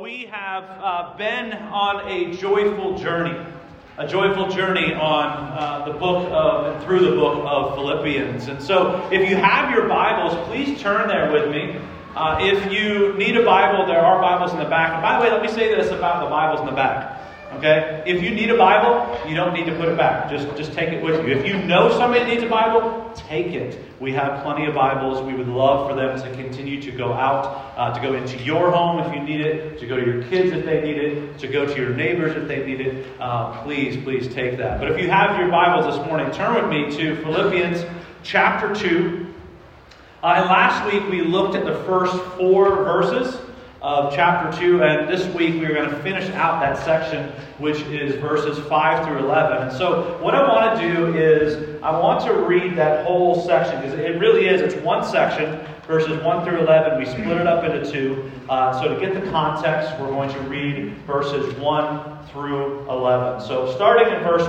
we have been on a joyful journey on the book of, and through the book of Philippians. And so if you have your Bibles, please turn there with me. If you need a Bible, there are Bibles in the back. And by the way, let me say this about the Bibles in the back. Okay? If you need a Bible, you don't need to put it back. Just take it with you. If you know somebody needs a Bible, take it. We have plenty of Bibles. We would love for them to continue to go out, to go into your home if you need it, to go to your kids if they need it, to go to your neighbors if they need it. Please take that. But if you have your Bibles this morning, turn with me to Philippians chapter 2. And last week we looked at the first 4 verses of chapter 2, and this week we're going to finish out that section, which is verses 5 through 11. And so what I want to do is I want to read that whole section, because it really is, it's one section, verses 1 through 11. We split it up into 2. So to get the context, we're going to read verses 1 through 11. So starting in verse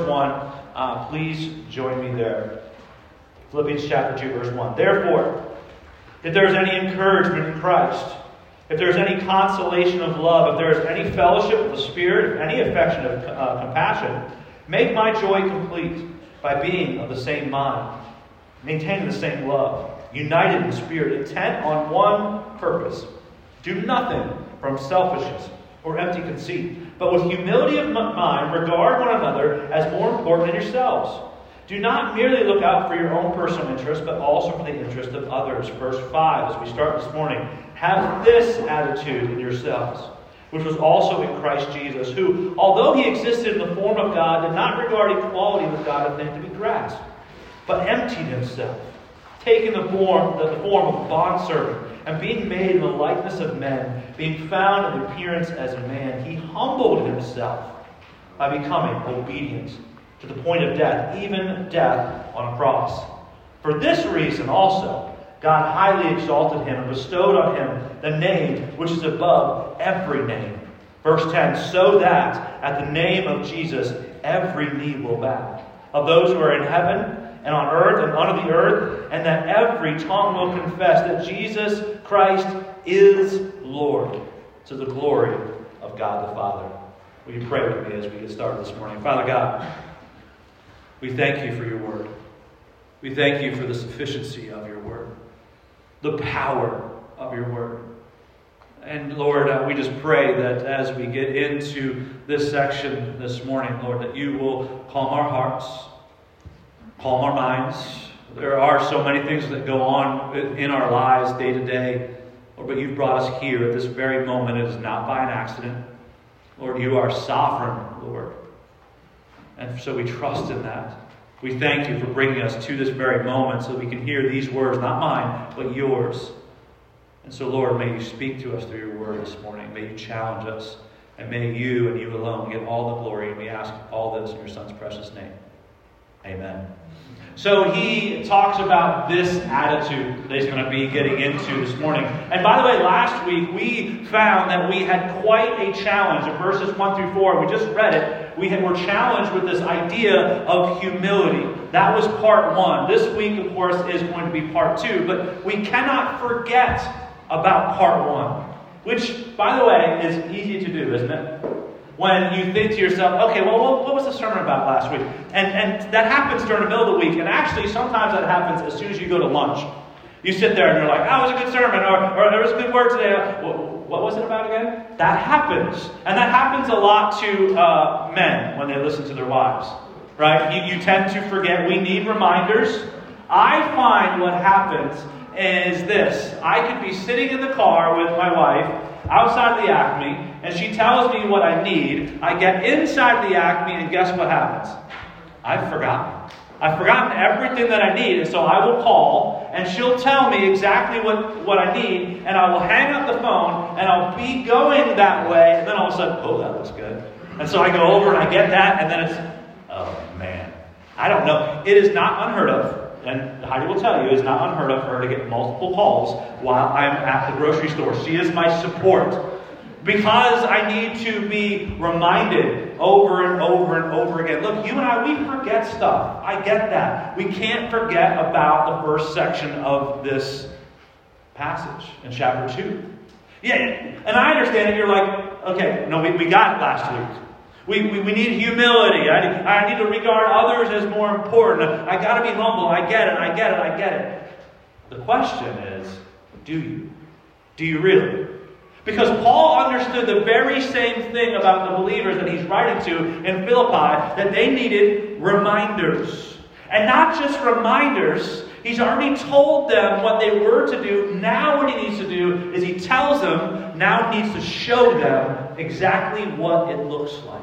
1, please join me there. Philippians chapter 2, verse 1. Therefore, if there is any encouragement in Christ, if there is any consolation of love, if there is any fellowship of the Spirit, if any affection of compassion, make my joy complete by being of the same mind, maintaining the same love, united in spirit, intent on one purpose. Do nothing from selfishness or empty conceit, but with humility of mind, regard one another as more important than yourselves. Do not merely look out for your own personal interest, but also for the interest of others. Verse 5, as we start this morning. Have this attitude in yourselves, which was also in Christ Jesus, who, although he existed in the form of God, did not regard equality with God a thing to be grasped, but emptied himself, taking the form of a bondservant, and being made in the likeness of men, being found in appearance as a man, he humbled himself by becoming obedient to the point of death, even death on a cross. For this reason also, God highly exalted him and bestowed on him the name which is above every name. Verse 10, so that at the name of Jesus every knee will bow, of those who are in heaven and on earth and under the earth, and that every tongue will confess that Jesus Christ is Lord, to the glory of God the Father. Will you pray with me as we get started this morning? Father God, we thank you for your word. We thank you for the sufficiency of your word, the power of your word. And Lord, we just pray that as we get into this section this morning, Lord, that you will calm our hearts, calm our minds. There are so many things that go on in our lives day to day, Lord, but you've brought us here at this very moment. It is not by an accident. Lord, you are sovereign, Lord. And so we trust in that. We thank you for bringing us to this very moment so that we can hear these words, not mine, but yours. And so, Lord, may you speak to us through your word this morning. May you challenge us. And may you and you alone get all the glory. And we ask all this in your Son's precious name. Amen. So he talks about this attitude that he's going to be getting into this morning. And by the way, last week we found that we had quite a challenge. In verses 1 through 4, we just read it. We were challenged with this idea of humility. That was part 1. This week, of course, is going to be part 2. But we cannot forget about part 1. Which, by the way, is easy to do, isn't it? When you think to yourself, okay, well, what was the sermon about last week? And that happens during the middle of the week. And actually, sometimes that happens as soon as you go to lunch. You sit there and you're like, oh, it was a good sermon, or there was a good word today. What was it about again? That happens. And that happens a lot to men when they listen to their wives. Right? You tend to forget. We need reminders. I find what happens is this. I could be sitting in the car with my wife outside the Acme, and she tells me what I need. I get inside the Acme, and guess what happens? I've forgotten. I've forgotten everything that I need, and so I will call, and she'll tell me exactly what I need, and I will hang up the phone, and I'll be going that way, and then all of a sudden, oh, that looks good. And so I go over, and I get that, and then it's, oh, man. I don't know. It is not unheard of. And Heidi will tell you, it's not unheard of for her to get multiple calls while I'm at the grocery store. She is my support. Because I need to be reminded over and over and over again. Look, you and I, we forget stuff. I get that. We can't forget about the first section of this passage in chapter 2. Yeah, and I understand it. You're like, okay, no, we got it last week. We need humility. I need to regard others as more important. I got to be humble. I get it. The question is, do you? Do you really? Because Paul understood the very same thing about the believers that he's writing to in Philippi, that they needed reminders. And not just reminders. He's already told them what they were to do. Now what he needs to do is he tells them, now he needs to show them exactly what it looks like.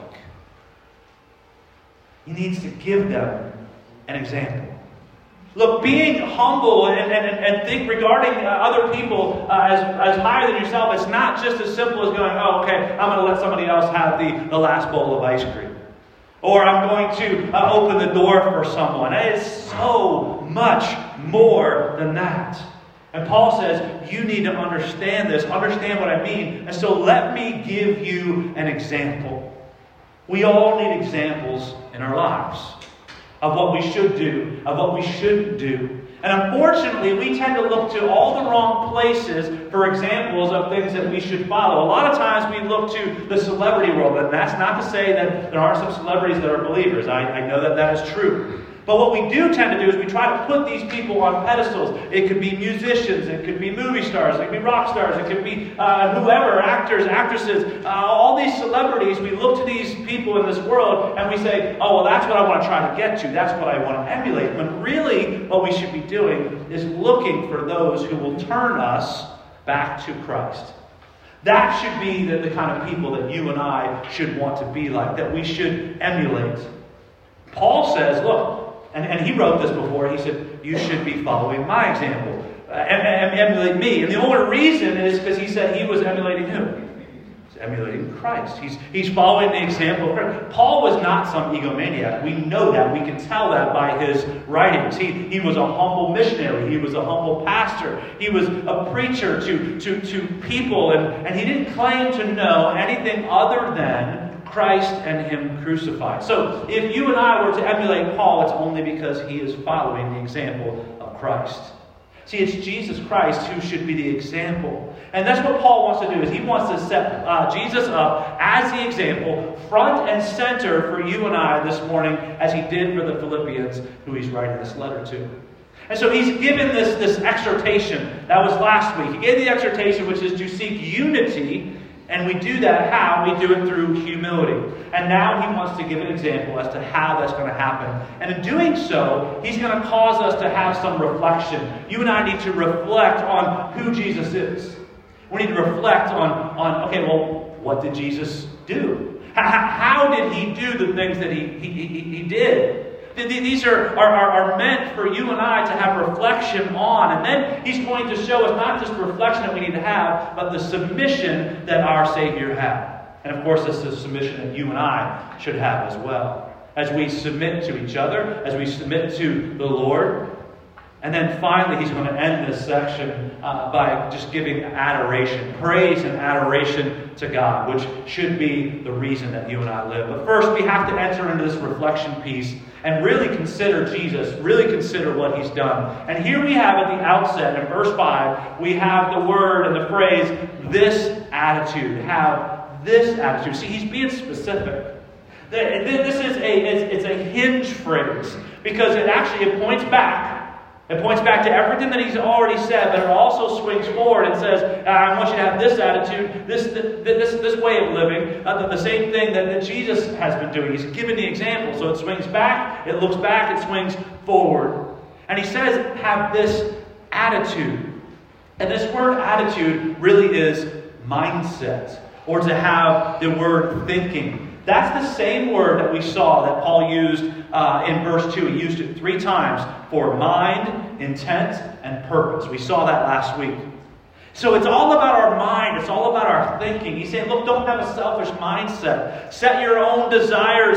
He needs to give them an example. Look, being humble and think regarding other people as higher than yourself, it's not just as simple as going, oh, okay, I'm going to let somebody else have the last bowl of ice cream. Or I'm going to open the door for someone. It is so much more than that. And Paul says, you need to understand this, understand what I mean. And so let me give you an example. We all need examples in our lives of what we should do, of what we shouldn't do. And unfortunately, we tend to look to all the wrong places for examples of things that we should follow. A lot of times we look to the celebrity world, and that's not to say that there aren't some celebrities that are believers. I know that that is true. But what we do tend to do is we try to put these people on pedestals. It could be musicians, it could be movie stars, it could be rock stars, it could be whoever, actors, actresses, all these celebrities. We look to these people in this world and we say, oh, well, that's what I want to try to get to. That's what I want to emulate. When really what we should be doing is looking for those who will turn us back to Christ. That should be the kind of people that you and I should want to be like, that we should emulate. Paul says, look, and he wrote this before, he said, you should be following my example. Emulate me. And the only reason is because he said he was emulating who? He's emulating Christ. He's following the example of Christ. Paul was not some egomaniac. We know that. We can tell that by his writings. He was a humble missionary. He was a humble pastor. He was a preacher to people. And he didn't claim to know anything other than Christ and Him crucified. So if you and I were to emulate Paul, it's only because he is following the example of Christ. See, it's Jesus Christ who should be the example. And that's what Paul wants to do, is he wants to set Jesus up as the example, front and center for you and I this morning, as he did for the Philippians who he's writing this letter to. And so he's given this exhortation. That was last week. He gave the exhortation, which is to seek unity. And we do that how? We do it through humility. And now he wants to give an example as to how that's going to happen. And in doing so, he's going to cause us to have some reflection. You and I need to reflect on who Jesus is. We need to reflect on okay, well, what did Jesus do? How did he do the things that he did? These are meant for you and I to have reflection on. And then he's going to show us not just reflection that we need to have, but the submission that our Savior had. And of course, this is a submission that you and I should have as well. As we submit to each other, as we submit to the Lord. And then finally, he's going to end this section by just giving adoration, praise and adoration to God, which should be the reason that you and I live. But first, we have to enter into this reflection piece and really consider Jesus, really consider what he's done. And here we have at the outset, in verse 5, we have the word and the phrase, this attitude. Have this attitude. See, he's being specific. This is a hinge phrase, because it points back. It points back to everything that he's already said, but it also swings forward and says, I want you to have this attitude, this way of living, the same thing that Jesus has been doing. He's given the example. So it swings back, it looks back, it swings forward. And he says, have this attitude. And this word attitude really is mindset, or to have the word thinking. That's the same word that we saw that Paul used in verse 2. He used it 3 times for mind, intent, and purpose. We saw that last week. So it's all about our mind. It's all about our thinking. He's saying, look, don't have a selfish mindset. Set your own desires,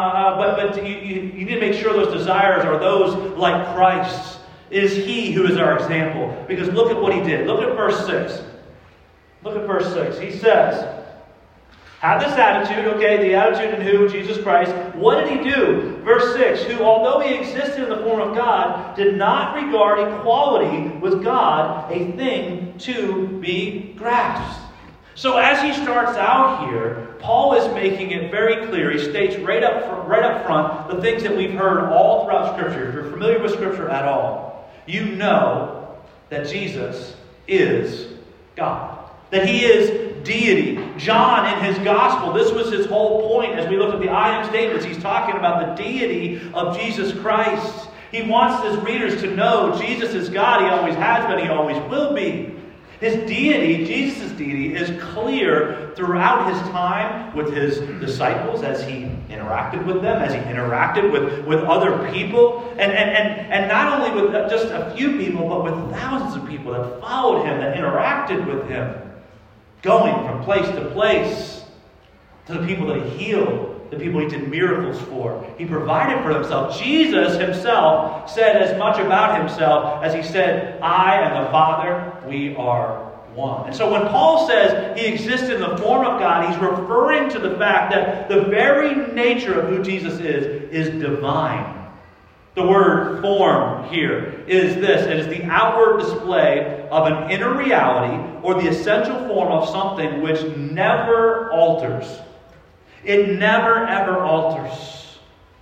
but you need to make sure those desires are those like Christ's. It is He who is our example. Because look at what He did. Look at verse 6. Look at verse 6. He says, have this attitude, okay, the attitude in who? Jesus Christ. What did He do? Verse 6, who, although He existed in the form of God, did not regard equality with God a thing to be grasped. So as he starts out here, Paul is making it very clear. He states right up front the things that we've heard all throughout Scripture. If you're familiar with Scripture at all, you know that Jesus is God. That he is deity. John, in his gospel, this was his whole point as we looked at the I am statements. He's talking about the deity of Jesus Christ. He wants his readers to know Jesus is God. He always has been. He always will be. His deity, Jesus' deity, is clear throughout his time with his disciples as he interacted with them, as he interacted with other people. And not only with just a few people, but with thousands of people that followed him, that interacted with him. Going from place to place, to the people that he healed, the people he did miracles for. He provided for himself. Jesus himself said as much about himself as he said, I and the Father, we are one. And so when Paul says he exists in the form of God, he's referring to the fact that the very nature of who Jesus is divine. The word form here is this. It is the outward display of an inner reality or the essential form of something which never alters. It never, ever alters.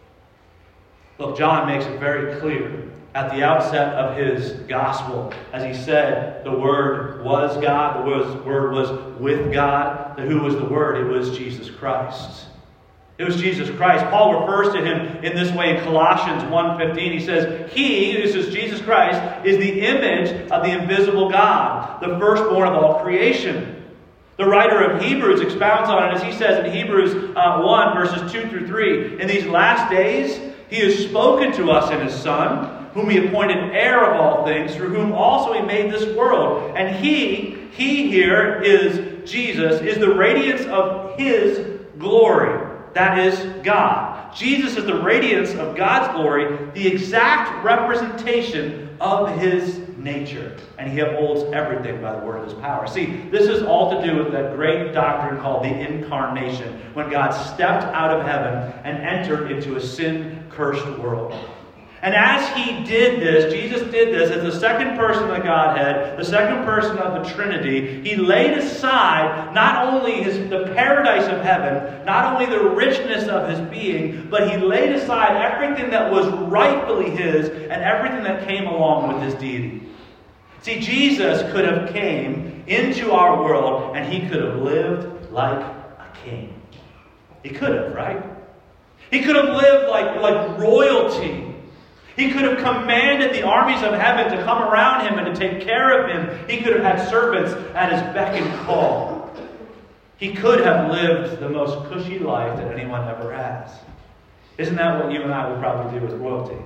Look, John makes it very clear at the outset of his gospel. As he said, the Word was God. The Word was with God. Who was the Word? It was Jesus Christ. It was Jesus Christ. Paul refers to him in this way in Colossians 1:15. He says, He, this is Jesus Christ, is the image of the invisible God, the firstborn of all creation. The writer of Hebrews expounds on it as he says in Hebrews 1, verses 2 through 3. In these last days, He has spoken to us in His Son, whom He appointed heir of all things, through whom also He made this world. And He here is Jesus, is the radiance of His glory. That is God. Jesus is the radiance of God's glory, the exact representation of His nature. And He upholds everything by the word of His power. See, this is all to do with that great doctrine called the incarnation, when God stepped out of heaven and entered into a sin-cursed world. And as He did this, Jesus did this as the second person of the Godhead, the second person of the Trinity. He laid aside not only the paradise of heaven, not only the richness of His being, but He laid aside everything that was rightfully His and everything that came along with His deity. See, Jesus could have came into our world and He could have lived like a king. He could have, right? He could have lived like royalty. He could have commanded the armies of heaven to come around Him and to take care of Him. He could have had servants at His beck and call. He could have lived the most cushy life that anyone ever has. Isn't that what you and I would probably do with royalty?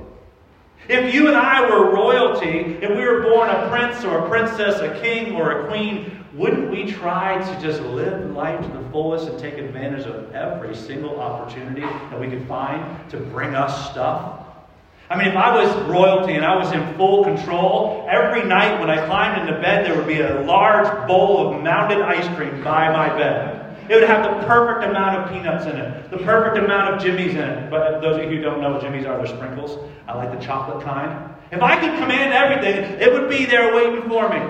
If you and I were royalty, if we were born a prince or a princess, a king or a queen, wouldn't we try to just live life to the fullest and take advantage of every single opportunity that we could find to bring us stuff? I mean, if I was royalty and I was in full control, every night when I climbed into bed, there would be a large bowl of mountain ice cream by my bed. It would have the perfect amount of peanuts in it, the perfect amount of Jimmy's in it. But those of you who don't know what Jimmy's are, they're sprinkles. I like the chocolate kind. If I could command everything, it would be there waiting for me.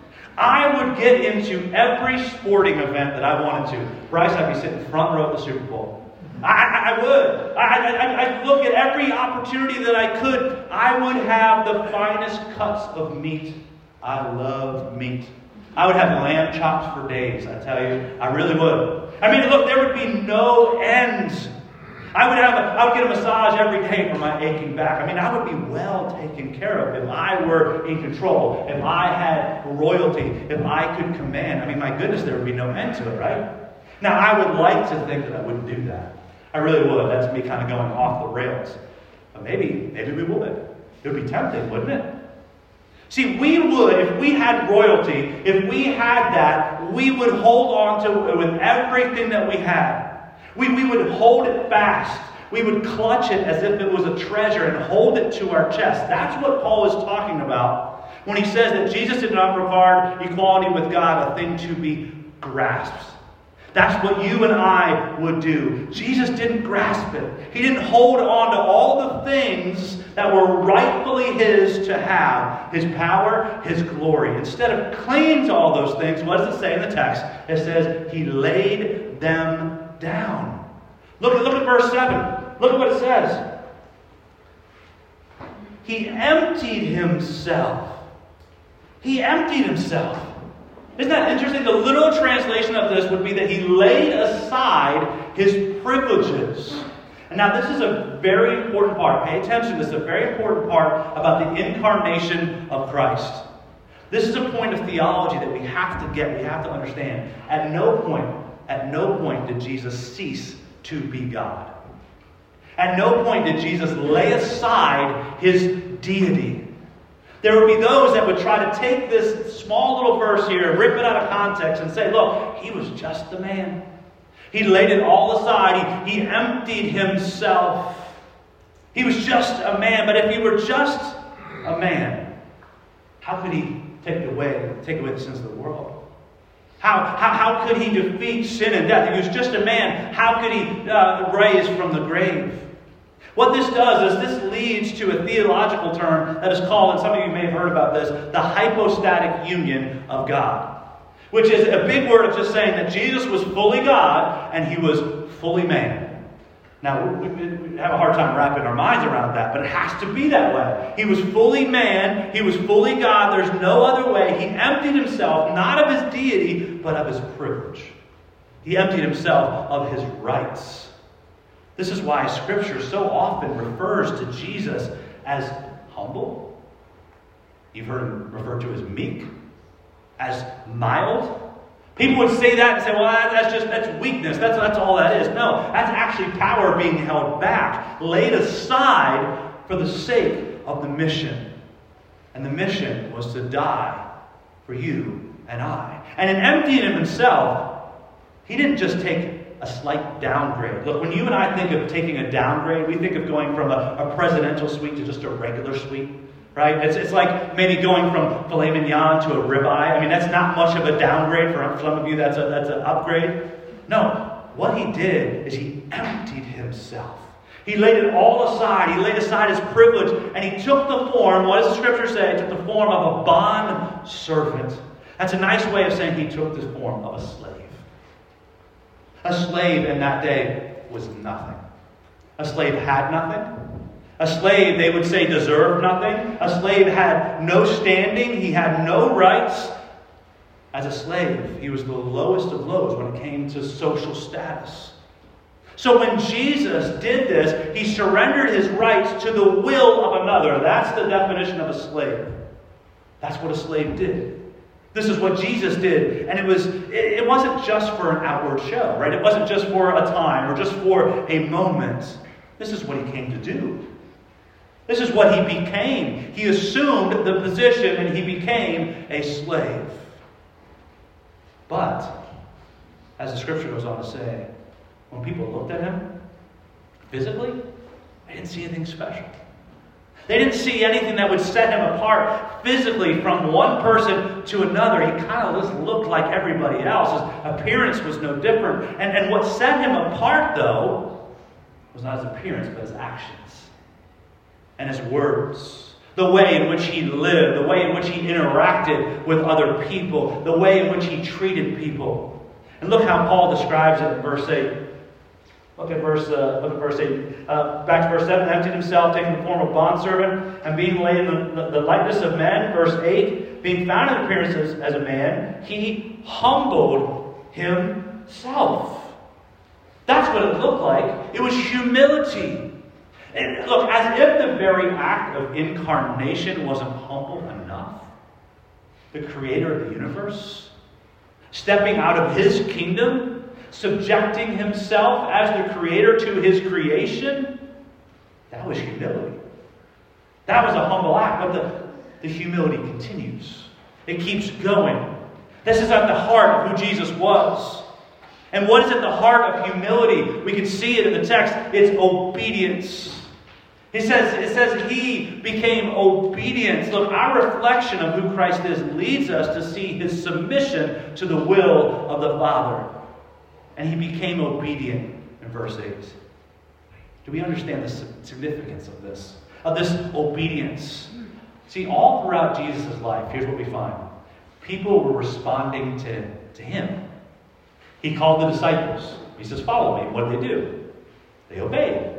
I would get into every sporting event that I wanted to. Bryce, I'd be sitting front row at the Super Bowl. I would. I'd look at every opportunity that I could. I would have the finest cuts of meat. I love meat. I would have lamb chops for days, I tell you. I really would. I mean, look, there would be no end. I would get a massage every day for my aching back. I mean, I would be well taken care of if I were in control, if I had royalty, if I could command. I mean, my goodness, there would be no end to it, right? Now, I would like to think that I wouldn't do that. I really would. That's me kind of going off the rails. But maybe we would. It would be tempting, wouldn't it? See, we would, if we had royalty, if we had that, we would hold on to it with everything that we had. We would hold it fast. We would clutch it as if it was a treasure and hold it to our chest. That's what Paul is talking about when he says that Jesus did not regard equality with God a thing to be grasped. That's what you and I would do. Jesus didn't grasp it. He didn't hold on to all the things that were rightfully his to have. His power, his glory. Instead of clinging to all those things, what does it say in the text? It says he laid them down. Look at verse 7. Look at what it says. He emptied himself. He emptied himself. Isn't that interesting? The literal translation of this would be that he laid aside his privileges. And now this is a very important part. Pay attention. This is a very important part about the incarnation of Christ. This is a point of theology that we have to get. We have to understand. At no point did Jesus cease to be God. At no point did Jesus lay aside his deity. There would be those that would try to take this small little verse here and rip it out of context and say, look, he was just a man. He laid it all aside. He emptied himself. He was just a man. But if he were just a man, how could he take away the sins of the world? How could he defeat sin and death? If he was just a man, how could he raise from the grave? What this does is this leads to a theological term that is called, and some of you may have heard about this, the hypostatic union of God. Which is a big word of just saying that Jesus was fully God and he was fully man. Now, we have a hard time wrapping our minds around that, but it has to be that way. He was fully man, he was fully God, there's no other way. He emptied himself, not of his deity, but of his privilege. He emptied himself of his rights. This is why Scripture so often refers to Jesus as humble. You've heard him referred to as meek, as mild. People would say that and say, well, that's weakness. That's all that is. No, that's actually power being held back, laid aside for the sake of the mission. And the mission was to die for you and I. And in emptying himself, he didn't just take a slight downgrade. Look, when you and I think of taking a downgrade, we think of going from a presidential suite to just a regular suite, right? It's like maybe going from filet mignon to a ribeye. I mean, that's not much of a downgrade. For some of you, that's an upgrade. No, what he did is he emptied himself. He laid it all aside. He laid aside his privilege, and he took the form, what does the Scripture say? He took the form of a bond servant. That's a nice way of saying he took the form of a slave. A slave in that day was nothing. A slave had nothing. A slave, they would say, deserved nothing. A slave had no standing. He had no rights. As a slave, he was the lowest of lows when it came to social status. So when Jesus did this, he surrendered his rights to the will of another. That's the definition of a slave. That's what a slave did. This is what Jesus did. And it wasn't just for an outward show, right? It wasn't just for a time or just for a moment. This is what he came to do. This is what he became. He assumed the position and he became a slave. But, as the Scripture goes on to say, when people looked at him physically, they didn't see anything special. They didn't see anything that would set him apart physically from one person to another. He kind of just looked like everybody else. His appearance was no different. And what set him apart, though, was not his appearance, but his actions. And his words. The way in which he lived. The way in which he interacted with other people. The way in which he treated people. And look how Paul describes it in verse 8. Look at verse 8. Back to verse 7. Emptied himself, taking the form of bondservant, and being laid in the likeness of men. Verse 8. Being found in appearance as a man, he humbled himself. That's what it looked like. It was humility. And look, as if the very act of incarnation wasn't humble enough. The creator of the universe, stepping out of his kingdom, subjecting himself as the creator to his creation, that was humility. That was a humble act, but the humility continues. It keeps going. This is at the heart of who Jesus was. And what is at the heart of humility? We can see it in the text. It's obedience. It says he became obedient. Look, our reflection of who Christ is leads us to see his submission to the will of the Father. and he became obedient in verse 8. Do we understand the significance of this obedience? See, all throughout Jesus' life, here's what we find. People were responding to him. He called the disciples. He says, follow me. What did they do? They obeyed.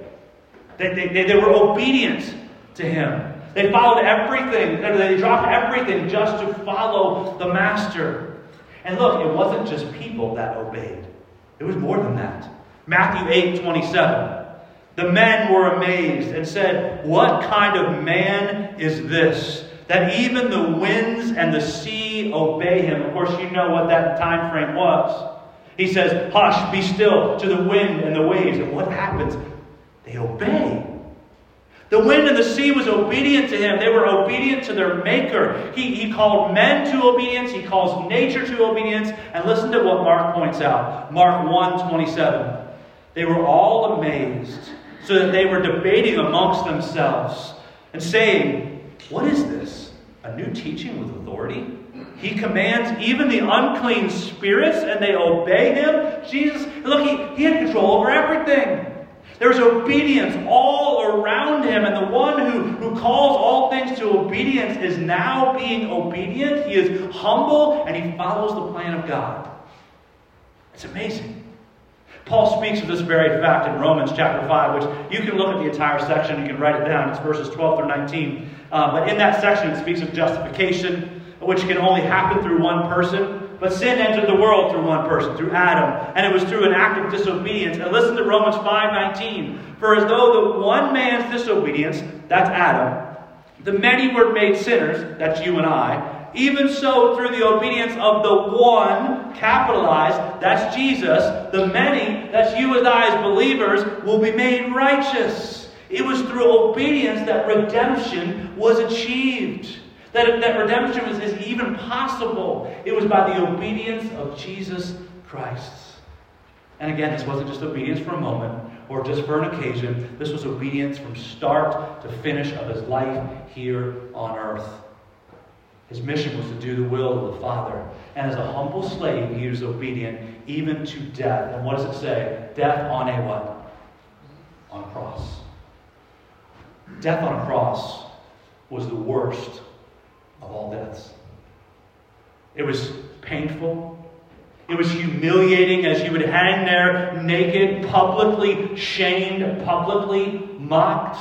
They were obedient to him. They followed everything. They dropped everything just to follow the Master. And look, it wasn't just people that obeyed. It was more than that. Matthew 8:27. The men were amazed and said, what kind of man is this, that even the winds and the sea obey him? Of course, you know what that time frame was. He says, hush, be still, to the wind and the waves. And what happens? They obey. The wind and the sea was obedient to him. They were obedient to their Maker. He called men to obedience. He calls nature to obedience. And listen to what Mark points out. Mark 1:27. They were all amazed, so that they were debating amongst themselves and saying, what is this? A new teaching with authority? He commands even the unclean spirits and they obey him? Jesus, look, he had control over everything. There was obedience all around him. And the one who calls all things to obedience is now being obedient. He is humble and he follows the plan of God. It's amazing. Paul speaks of this very fact in Romans chapter 5, which you can look at the entire section. You can write it down. It's verses 12 through 19. But in that section, it speaks of justification, which can only happen through one person. But sin entered the world through one person, through Adam. And it was through an act of disobedience. And listen to Romans 5:19. For as though the one man's disobedience, that's Adam, the many were made sinners, that's you and I, even so, through the obedience of the one, capitalized, that's Jesus, the many, that's you and I as believers, will be made righteous. It was through obedience that redemption was achieved. That redemption is even possible. It was by the obedience of Jesus Christ. And again, this wasn't just obedience for a moment or just for an occasion. This was obedience from start to finish of his life here on earth. His mission was to do the will of the Father. And as a humble slave, he was obedient even to death. And what does it say? Death on a what? On a cross. Death on a cross was the worst of all deaths. It was painful. It was humiliating as you would hang there naked, publicly shamed, publicly mocked.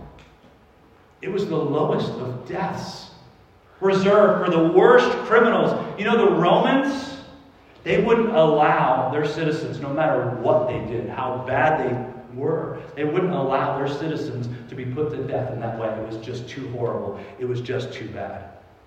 It was the lowest of deaths, reserved for the worst criminals. You know, the Romans, they wouldn't allow their citizens, no matter what they did, how bad they were, they wouldn't allow their citizens to be put to death in that way. It was just too horrible. It was just too bad.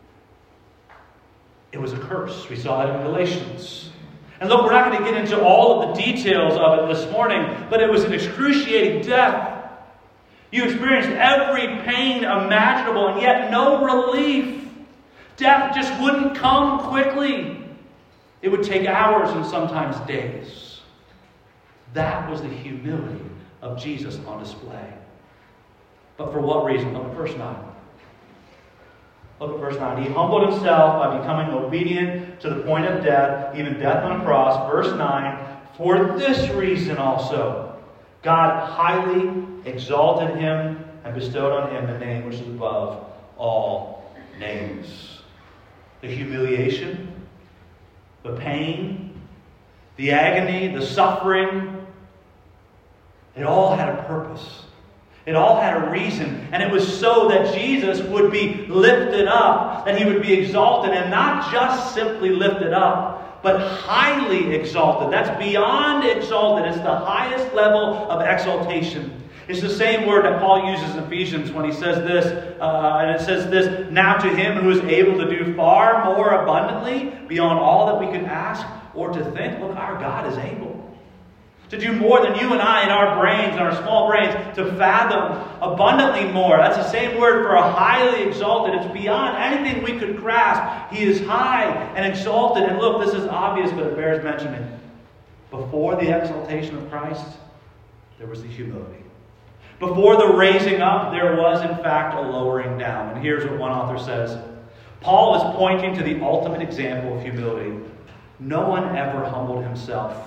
It was a curse. We saw it in Galatians. And look, we're not going to get into all of the details of it this morning, but it was an excruciating death. You experienced every pain imaginable, and yet no relief. Death just wouldn't come quickly. It would take hours and sometimes days. That was the humility of Jesus on display. But for what reason? Look at verse 9. Look at verse 9. He humbled himself by becoming obedient to the point of death, even death on a cross. Verse 9. For this reason also, God highly exalted him and bestowed on him the name which is above all names. The humiliation, the pain, the agony, the suffering, it all had a purpose. It all had a reason. And it was so that Jesus would be lifted up, that he would be exalted, and not just simply lifted up, but highly exalted. That's beyond exalted. It's the highest level of exaltation. It's the same word that Paul uses in Ephesians when he says this, and it says this, now to him who is able to do far more abundantly beyond all that we could ask or to think. Look, our God is able to do more than you and I in our brains, in our small brains, to fathom abundantly more. That's the same word for a highly exalted. It's beyond anything we could grasp. He is high and exalted. And look, this is obvious, but it bears mentioning. Before the exaltation of Christ, there was the humility. Before the raising up, there was in fact a lowering down. And here's what one author says. Paul is pointing to the ultimate example of humility. No one ever humbled himself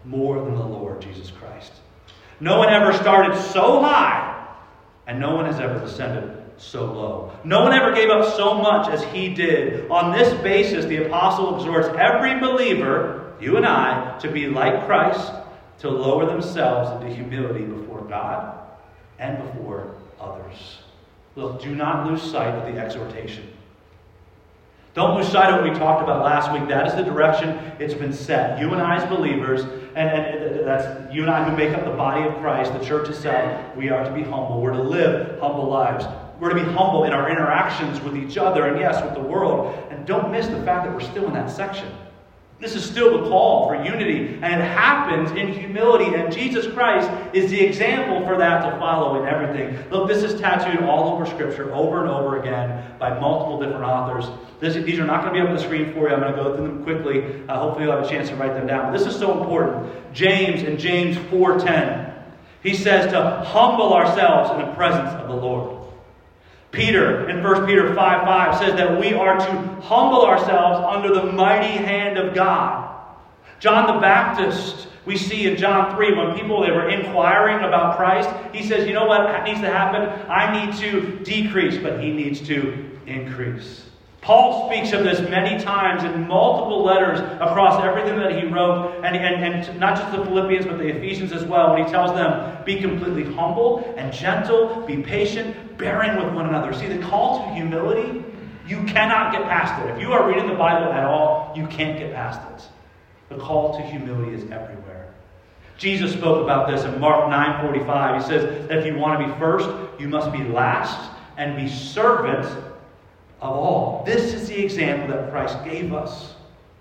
more than the Lord Jesus Christ. No one ever started so high, and no one has ever descended so low. No one ever gave up so much as he did. On this basis, the apostle exhorts every believer, you and I, to be like Christ, to lower themselves into humility before God and before others. Look, do not lose sight of the exhortation. Don't lose sight of what we talked about last week. That is the direction it's been set. You and I as believers, and that's you and I who make up the body of Christ, the church itself, we are to be humble. We're to live humble lives. We're to be humble in our interactions with each other and, yes, with the world. And don't miss the fact that we're still in that section. This is still the call for unity, and it happens in humility, and Jesus Christ is the example for that to follow in everything. Look, this is tattooed all over Scripture, over and over again, by multiple different authors. These are not going to be up on the screen for you. I'm going to go through them quickly. Hopefully you'll have a chance to write them down. But this is so important. James, in James 4:10, he says to humble ourselves in the presence of the Lord. Peter, in 1 Peter 5:5, says that we are to humble ourselves under the mighty hand of God. John the Baptist, we see in John 3, when they were inquiring about Christ, he says, you know what needs to happen? I need to decrease, but he needs to increase. Paul speaks of this many times in multiple letters across everything that he wrote, and not just the Philippians, but the Ephesians as well, when he tells them, be completely humble and gentle, be patient, bearing with one another. See, the call to humility, you cannot get past it. If you are reading the Bible at all, you can't get past it. The call to humility is everywhere. Jesus spoke about this in Mark 9:45. He says that if you want to be first, you must be last and be servant of all. This is the example that Christ gave us.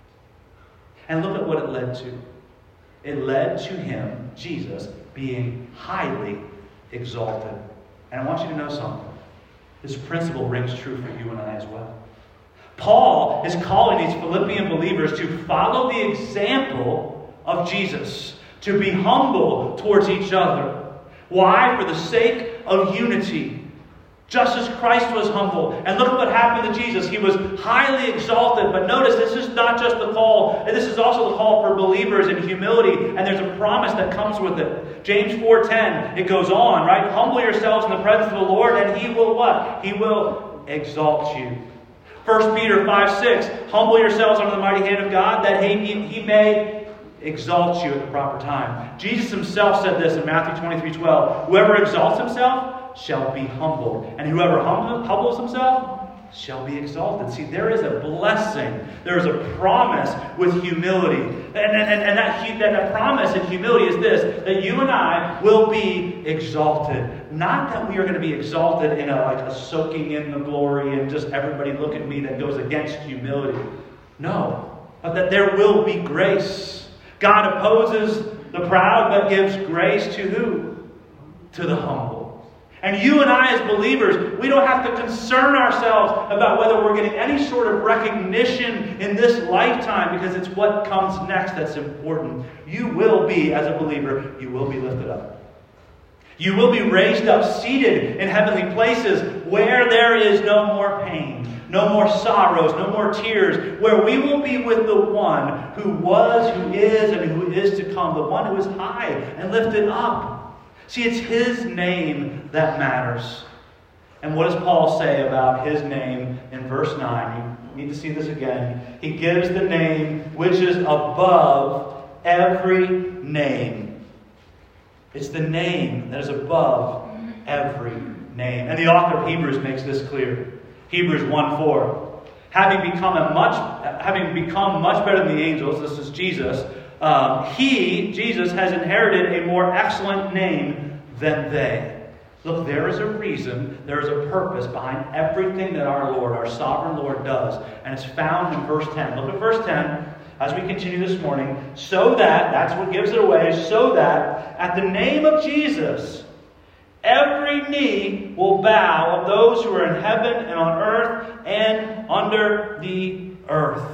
And look at what it led to. It led to him, Jesus, being highly exalted. And I want you to know something. This principle rings true for you and I as well. Paul is calling these Philippian believers to follow the example of Jesus, to be humble towards each other. Why? For the sake of unity. Just as Christ was humble. And look at what happened to Jesus. He was highly exalted. But notice, this is not just the call. This is also the call for believers in humility. And there's a promise that comes with it. James 4:10, it goes on, right? Humble yourselves in the presence of the Lord, and he will what? He will exalt you. 1 Peter 5:6, humble yourselves under the mighty hand of God, that he may exalt you at the proper time. Jesus himself said this in Matthew 23:12, whoever exalts himself shall be humbled, and whoever humbles himself shall be exalted. See, there is a blessing. There is a promise with humility. And that promise in humility is this, that you and I will be exalted. Not that we are going to be exalted in a soaking in the glory and just everybody look at me that goes against humility. No. But that there will be grace. God opposes the proud, but gives grace to who? To the humble. And you and I as believers, we don't have to concern ourselves about whether we're getting any sort of recognition in this lifetime, because it's what comes next that's important. You will be, as a believer, you will be lifted up. You will be raised up, seated in heavenly places where there is no more pain, no more sorrows, no more tears, where we will be with the one who was, who is, and who is to come, the one who is high and lifted up. See, it's his name that matters. And what does Paul say about his name in verse 9? You need to see this again. He gives the name which is above every name. It's the name that is above every name. And the author of Hebrews makes this clear. Hebrews 1:4. Having become much better than the angels, this is Jesus, Jesus, has inherited a more excellent name than they. Look, there is a reason, there is a purpose behind everything that our Lord, our sovereign Lord, does. And it's found in verse 10. Look at verse 10 as we continue this morning. So that, that's what gives it away, so that at the name of Jesus, every knee will bow of those who are in heaven and on earth and under the earth.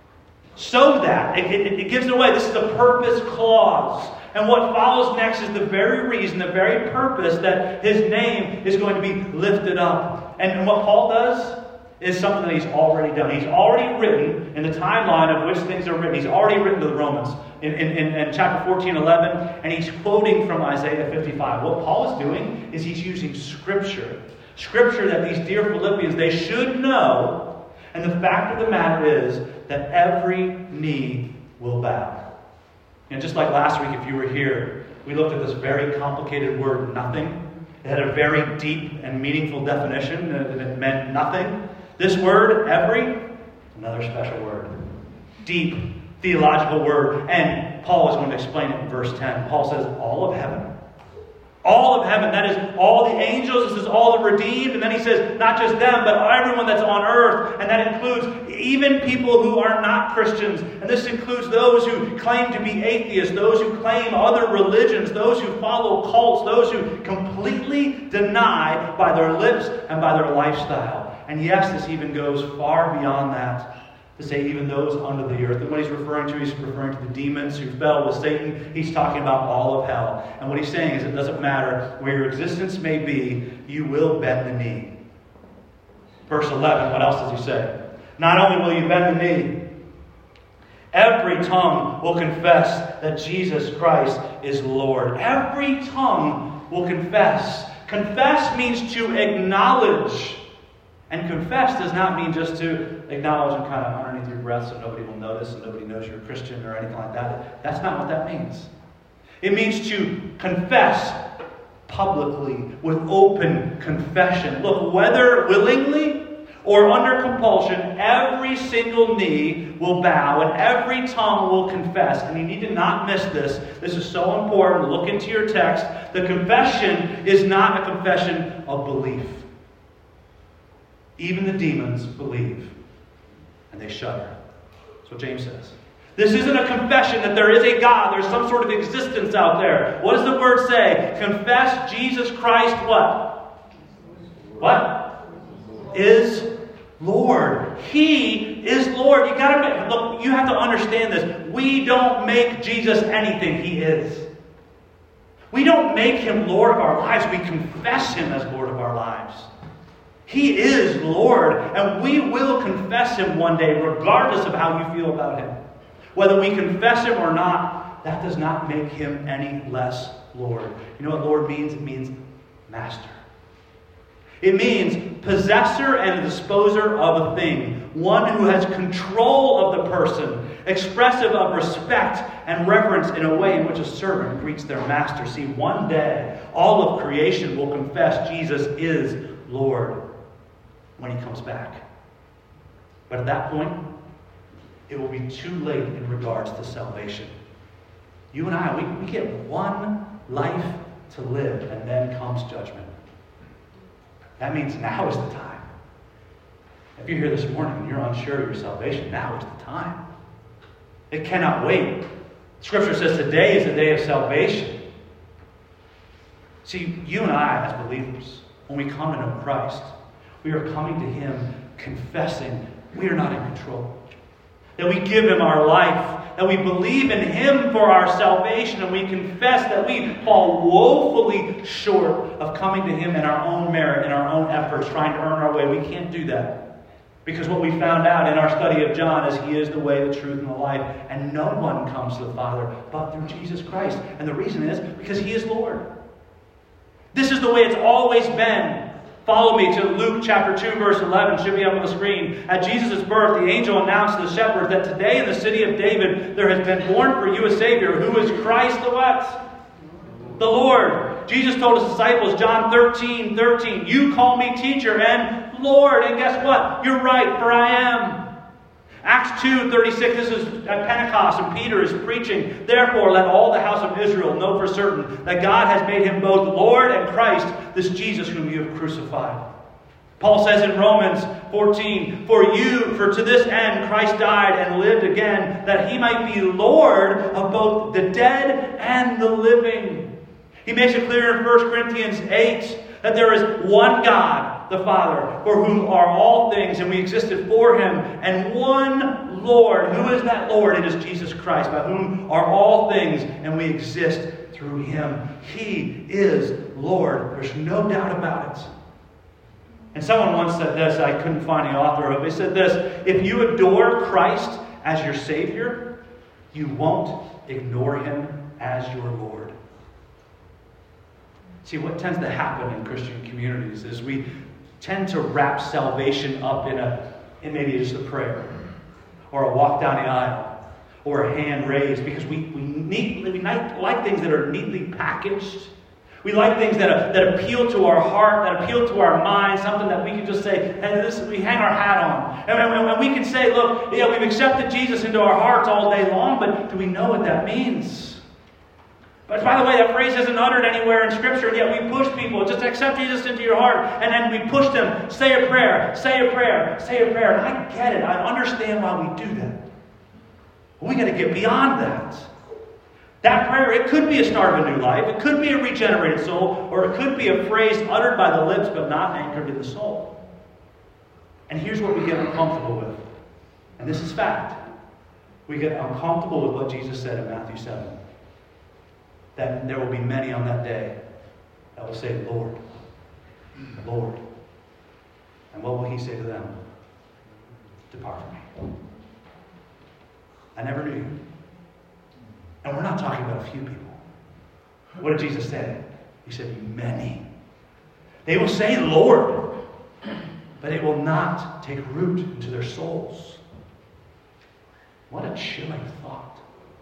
So that, it gives it away. This is the purpose clause. And what follows next is the very reason, the very purpose that his name is going to be lifted up. And what Paul does, is something that he's already done. He's already written in the timeline of which things are written. He's already written to the Romans in chapter 14, 11, and he's quoting from Isaiah 55. What Paul is doing is he's using Scripture. Scripture that these dear Philippians, they should know. And the fact of the matter is that every knee will bow. And just like last week, if you were here, we looked at this very complicated word, nothing. It had a very deep and meaningful definition. It meant nothing. This word, every, another special word. Deep, theological word. And Paul is going to explain it in verse 10. Paul says, all of heaven. All of heaven. That is all the angels. This is all the redeemed. And then he says, not just them, but everyone that's on earth. And that includes even people who are not Christians. And this includes those who claim to be atheists, those who claim other religions, those who follow cults, those who completely deny by their lips and by their lifestyle. And yes, this even goes far beyond that, to say even those under the earth. And what he's referring to the demons who fell with Satan. He's talking about all of hell. And what he's saying is it doesn't matter where your existence may be, you will bend the knee. Verse 11, what else does he say? Not only will you bend the knee, every tongue will confess that Jesus Christ is Lord. Every tongue will confess. Confess means to acknowledge. And confess does not mean just to acknowledge and kind of underneath your breath so nobody will notice and nobody knows you're a Christian or anything like that. That's not what that means. It means to confess publicly with open confession. Look, whether willingly or under compulsion, every single knee will bow and every tongue will confess. And you need to not miss this. This is so important. Look into your text. The confession is not a confession of belief. Even the demons believe, and they shudder. That's what James says. This isn't a confession that there is a God, there's some sort of existence out there. What does the word say? Confess Jesus Christ what? What? Is Lord. He is Lord. You have to understand this. We don't make Jesus anything. He is. We don't make him Lord of our lives. We confess him as Lord of our lives. He is Lord, and we will confess him one day, regardless of how you feel about him. Whether we confess him or not, that does not make him any less Lord. You know what Lord means? It means master. It means possessor and disposer of a thing. One who has control of the person, expressive of respect and reverence in a way in which a servant greets their master. See, one day, all of creation will confess Jesus is Lord when he comes back. But at that point, it will be too late in regards to salvation. You and I, we get one life to live, and then comes judgment. That means now is the time. If you're here this morning and you're unsure of your salvation, now is the time. It cannot wait. Scripture says today is the day of salvation. See, you and I, as believers, when we come to know Christ, we are coming to him confessing we are not in control. That we give him our life. That we believe in him for our salvation. And we confess that we fall woefully short of coming to him in our own merit, in our own efforts, trying to earn our way. We can't do that. Because what we found out in our study of John is he is the way, the truth, and the life. And no one comes to the Father but through Jesus Christ. And the reason is because he is Lord. This is the way it's always been. Follow me to Luke chapter 2, verse 11. Should be up on the screen. At Jesus' birth, the angel announced to the shepherds that today in the city of David there has been born for you a Savior, who is Christ the what? The Lord. Jesus told his disciples, John 13:13, you call me teacher and Lord. And guess what? You're right, for I am. Acts 2:36, this is at Pentecost, and Peter is preaching. Therefore, let all the house of Israel know for certain that God has made him both Lord and Christ, this Jesus whom you have crucified. Paul says in Romans 14, for to this end Christ died and lived again, that he might be Lord of both the dead and the living. He makes it clear in 1 Corinthians 8 that there is one God, the Father, for whom are all things, and we existed for him, and one Lord. Who is that Lord? It is Jesus Christ, by whom are all things, and we exist through him. He is Lord. There's no doubt about it. And someone once said this, I couldn't find the author of it. They said this: if you adore Christ as your Savior, you won't ignore Him as your Lord. See, what tends to happen in Christian communities is we tend to wrap salvation up in maybe just a prayer, or a walk down the aisle, or a hand raised, because we like things that are neatly packaged. We like things that appeal to our heart, that appeal to our mind, something that we can just say, hey, we hang our hat on. And we can say, look, yeah, we've accepted Jesus into our hearts all day long, but do we know what that means? But by the way, that phrase isn't uttered anywhere in Scripture, and yet we push people, just accept Jesus into your heart, and then we push them, say a prayer, say a prayer, say a prayer. And I get it. I understand why we do that. But we got to get beyond that. That prayer, it could be a start of a new life. It could be a regenerated soul. Or it could be a phrase uttered by the lips but not anchored in the soul. And here's what we get uncomfortable with. And this is fact. We get uncomfortable with what Jesus said in Matthew 7. That there will be many on that day that will say, Lord, Lord. And what will He say to them? Depart from me. I never knew you. And we're not talking about a few people. What did Jesus say? He said, many. They will say, Lord, but it will not take root into their souls. What a chilling thought.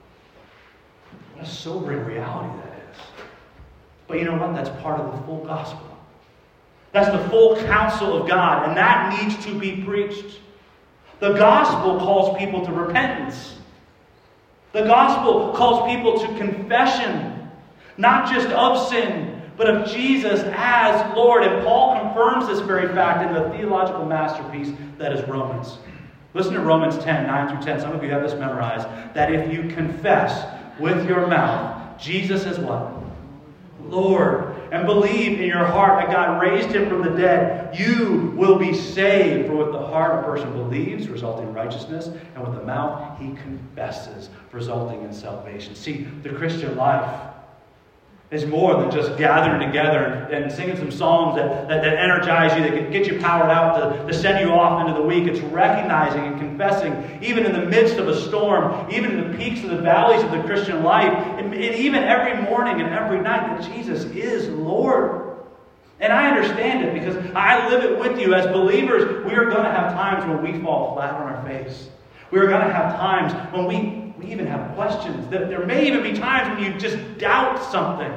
What a sobering reality that is. But you know what? That's part of the full gospel. That's the full counsel of God, and that needs to be preached. The gospel calls people to repentance. The gospel calls people to confession, not just of sin, but of Jesus as Lord. And Paul confirms this very fact in the theological masterpiece that is Romans. Listen to Romans 10, 9 through 10. Some of you have this memorized. That if you confess with your mouth Jesus is what? Lord. And believe in your heart that God raised Him from the dead, you will be saved. For with the heart a person believes, resulting in righteousness, and with the mouth he confesses, resulting in salvation. See, the Christian life is more than just gathering together and singing some songs that energize you, that can get you powered out to send you off into the week. It's recognizing and confessing, even in the midst of a storm, even in the peaks and the valleys of the Christian life, and even every morning and every night, that Jesus is Lord. And I understand it because I live it with you. As believers, we are going to have times when we fall flat on our face. We are going to have times when we even have questions. There may even be times when you just doubt something.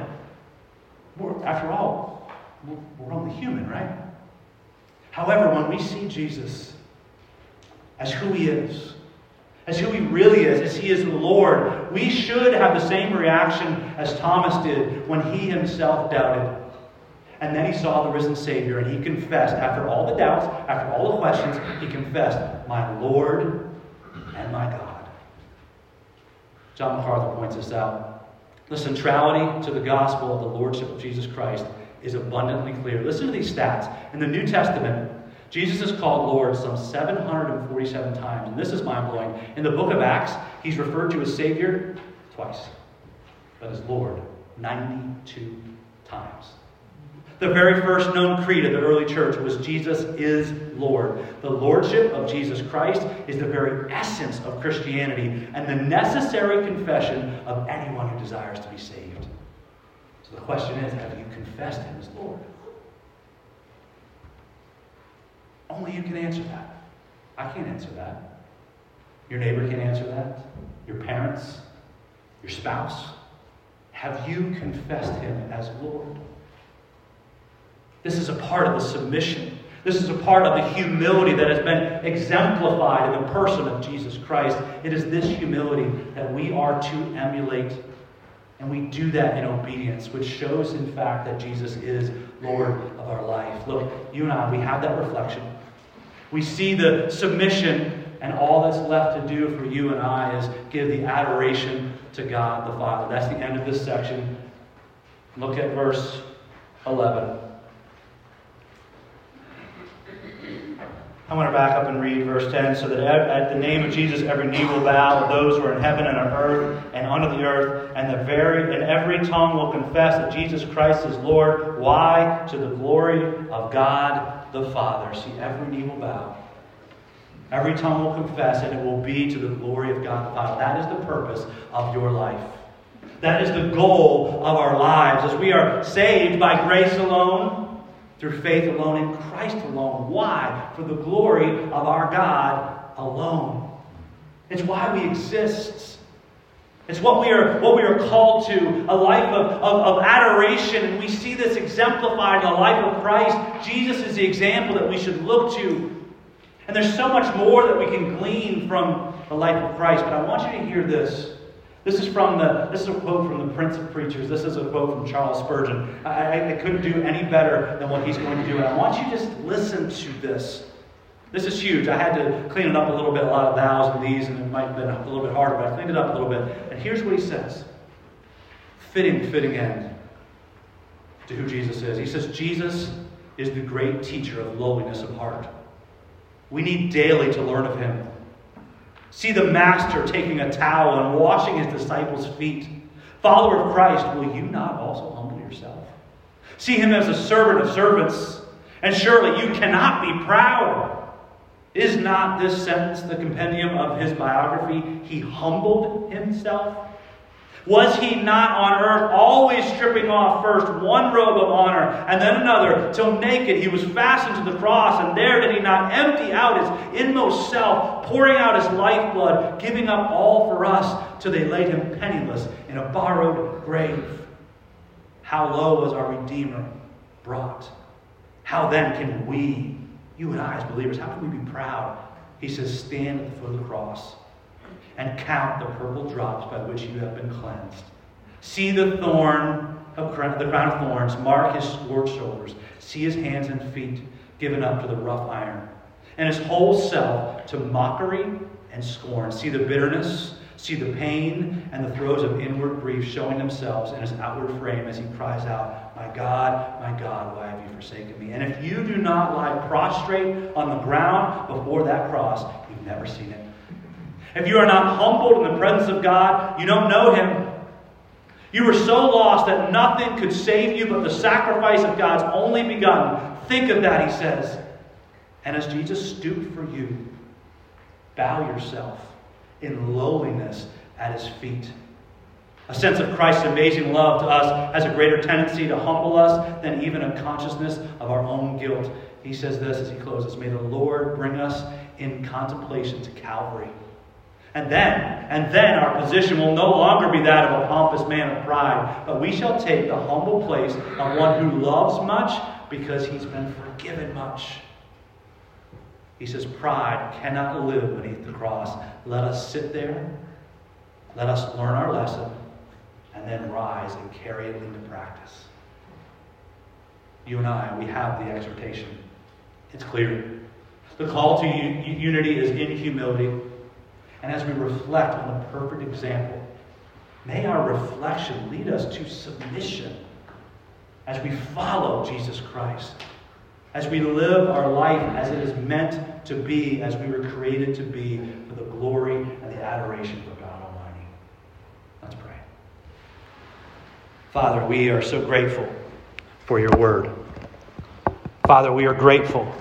After all, we're only human, right? However, when we see Jesus as who He is, as who He really is, as He is Lord, we should have the same reaction as Thomas did when he himself doubted. And then he saw the risen Savior, and he confessed, after all the doubts, after all the questions, he confessed, my Lord and my God. John MacArthur points this out. The centrality to the gospel of the Lordship of Jesus Christ is abundantly clear. Listen to these stats. In the New Testament, Jesus is called Lord some 747 times. And this is mind-blowing. In the book of Acts, He's referred to as Savior twice. But as Lord 92 times. The very first known creed of the early church was Jesus is Lord. The lordship of Jesus Christ is the very essence of Christianity and the necessary confession of anyone who desires to be saved. So the question is, have you confessed Him as Lord? Only you can answer that. I can't answer that. Your neighbor can't answer that. Your parents, your spouse. Have you confessed Him as Lord? This is a part of the submission. This is a part of the humility that has been exemplified in the person of Jesus Christ. It is this humility that we are to emulate. And we do that in obedience, which shows, in fact, that Jesus is Lord of our life. Look, you and I, we have that reflection. We see the submission, and all that's left to do for you and I is give the adoration to God the Father. That's the end of this section. Look at verse 11. I want to back up and read verse 10. So that at the name of Jesus every knee will bow, of those who are in heaven and on earth and under the earth, and every tongue will confess that Jesus Christ is Lord. Why? To the glory of God the Father. See, every knee will bow. Every tongue will confess, and it will be to the glory of God the Father. That is the purpose of your life. That is the goal of our lives, as we are saved by grace alone, through faith alone, in Christ alone. Why? For the glory of our God alone. It's why we exist. It's what we are called to, a life of adoration. And we see this exemplified in the life of Christ. Jesus is the example that we should look to. And there's so much more that we can glean from the life of Christ. But I want you to hear this. This is a quote from the Prince of Preachers. This is a quote from Charles Spurgeon. I couldn't do any better than what he's going to do. And I want you to just listen to this. This is huge. I had to clean it up a little bit, a lot of thous and these, and it might have been a little bit harder, but I cleaned it up a little bit. And here's what he says. Fitting end to who Jesus is. He says, Jesus is the great teacher of lowliness of heart. We need daily to learn of him. See the Master taking a towel and washing his disciples' feet. Follower of Christ, will you not also humble yourself? See him as a servant of servants. And surely you cannot be proud. Is not this sentence the compendium of his biography? He humbled himself. Was he not on earth always stripping off first one robe of honor and then another, till naked he was fastened to the cross, and there did he not empty out his inmost self, pouring out his lifeblood, giving up all for us, till they laid him penniless in a borrowed grave? How low was our Redeemer brought? How then can we, you and I as believers, how can we be proud? He says, stand at the foot of the cross and count the purple drops by which you have been cleansed. See the crown of thorns, mark his scorched shoulders. See his hands and feet given up to the rough iron, and his whole self to mockery and scorn. See the bitterness, see the pain, and the throes of inward grief showing themselves in his outward frame as he cries out, my God, why have you forsaken me? And if you do not lie prostrate on the ground before that cross, you've never seen it. If you are not humbled in the presence of God, you don't know him. You were so lost that nothing could save you but the sacrifice of God's only begotten. Think of that, he says. And as Jesus stooped for you, bow yourself in lowliness at his feet. A sense of Christ's amazing love to us has a greater tendency to humble us than even a consciousness of our own guilt. He says this as he closes, may the Lord bring us in contemplation to Calvary. And then our position will no longer be that of a pompous man of pride, but we shall take the humble place of one who loves much because he's been forgiven much. He says, pride cannot live beneath the cross. Let us sit there, let us learn our lesson, and then rise and carry it into practice. You and I, we have the exhortation. It's clear. The call to unity is in humility. And as we reflect on the perfect example, may our reflection lead us to submission as we follow Jesus Christ, as we live our life as it is meant to be, as we were created to be, for the glory and the adoration of God Almighty. Let's pray. Father, we are so grateful for your word. Father, we are grateful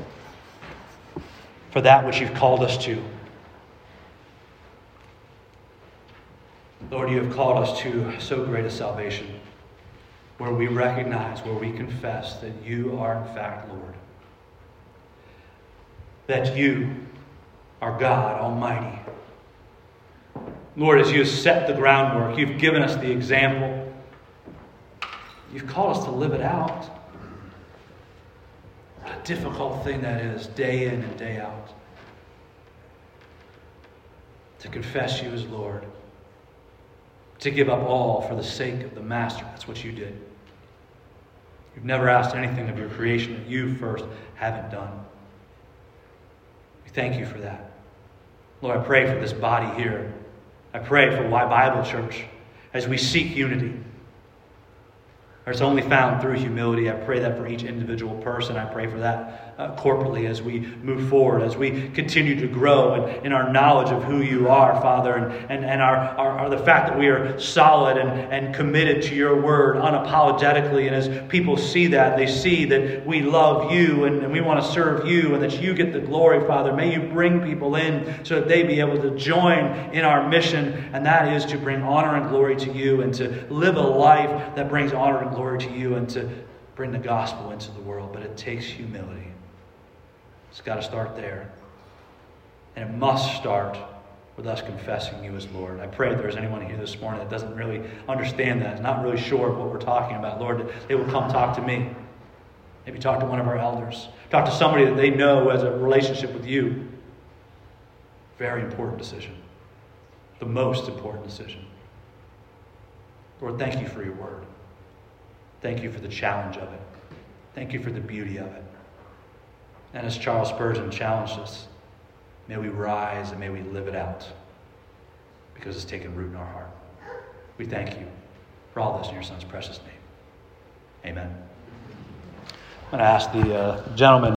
for that which you've called us to. Lord, you have called us to so great a salvation, where we recognize, where we confess that you are in fact Lord. That you are God Almighty. Lord, as you have set the groundwork, you've given us the example. You've called us to live it out. What a difficult thing that is, day in and day out. To confess you as Lord. To give up all for the sake of the Master. That's what you did. You've never asked anything of your creation that you first haven't done. We thank you for that. Lord, I pray for this body here. I pray for Why Bible Church as we seek unity. or it's only found through humility. I pray that for each individual person. I pray for that corporately as we move forward, as we continue to grow in our knowledge of who you are, Father, and our the fact that we are solid and committed to your word unapologetically. And as people see that, they see that we love you and we want to serve you and that you get the glory, Father. May you bring people in so that they be able to join in our mission, and that is to bring honor and glory to you and to live a life that brings honor and glory to you and to bring the gospel into the world. But it takes humility. It's got to start there. And it must start with us confessing you as Lord. I pray if there's anyone here this morning that doesn't really understand that, is not really sure of what we're talking about, Lord, that they will come talk to me. Maybe talk to one of our elders. Talk to somebody that they know who has a relationship with you. Very important decision. The most important decision. Lord, thank you for your word. Thank you for the challenge of it. Thank you for the beauty of it. And as Charles Spurgeon challenged us, may we rise and may we live it out because it's taken root in our heart. We thank you for all this in your Son's precious name. Amen. I'm going to ask the gentleman